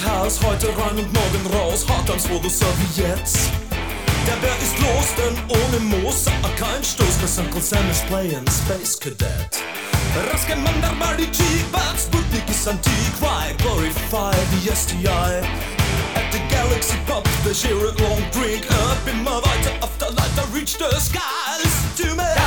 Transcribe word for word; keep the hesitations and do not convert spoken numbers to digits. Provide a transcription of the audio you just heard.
Haus, heute rein und morgen raus. Hard Times for the Sowjets. Der Bär ist los, denn ohne Moos sah er kein Stoß. Cause Uncle Sam is playing Space Cadet. Raskemanda Mardi-G, but Sputnik is antique. Why glorify the S T I? At the Galaxy Pub, they share a long drink. Up immer weiter auf der Leiter, reach the skies. To me.